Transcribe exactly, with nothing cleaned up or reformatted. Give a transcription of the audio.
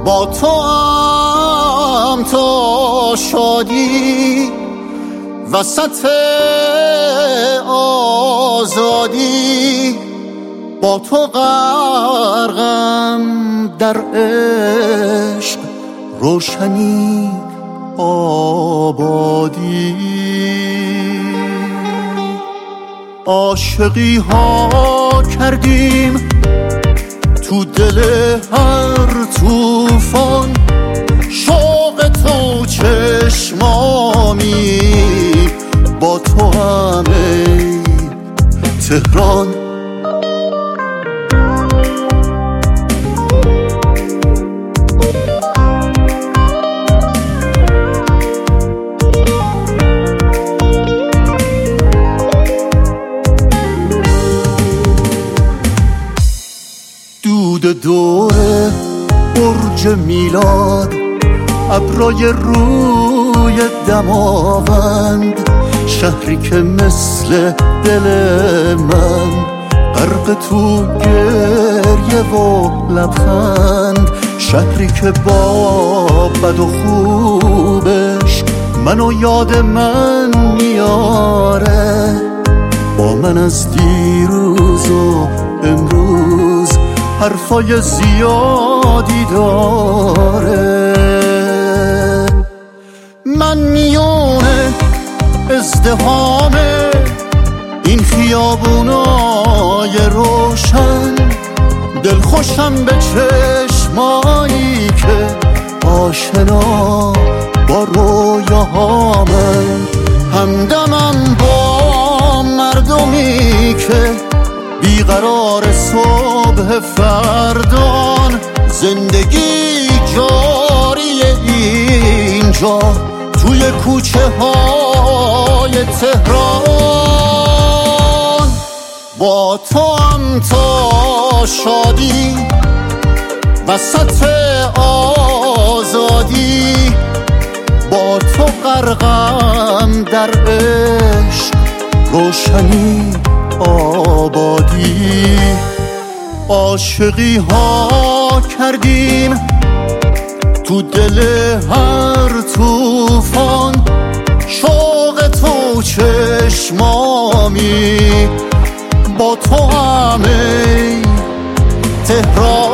با تو هم تا شادی وسط آزادی، با تو غرقم در عشق روشنی آبادی. عاشقی ها کردیم تو دل هر طوفان، شوق تو چشمامی با تو همه تهران. دود دور برج میلاد، ابرای روی دماوند، شهری که مثل دل من غرق تو گریه و لبخند، شهری که با بد و خوبش منو یاد من میاره، با من از دیروز و امروز حرفای زیادی داره. من میونه ازدحام این خیابونای روشن، دلخوشم به چشمایی که آشنا با رویاهامن، همدمم با مردمی که بیقرار صبح فردان، زندگی جاری اینجا توی کوچه های تهران. با تو هم تا شادی وسط آزادی، با تو غرقم در عشق روشنی آبادی. عاشقی ها کردیم تو دل هر طوفان، شوق تو چشمامی با تو همه تهران.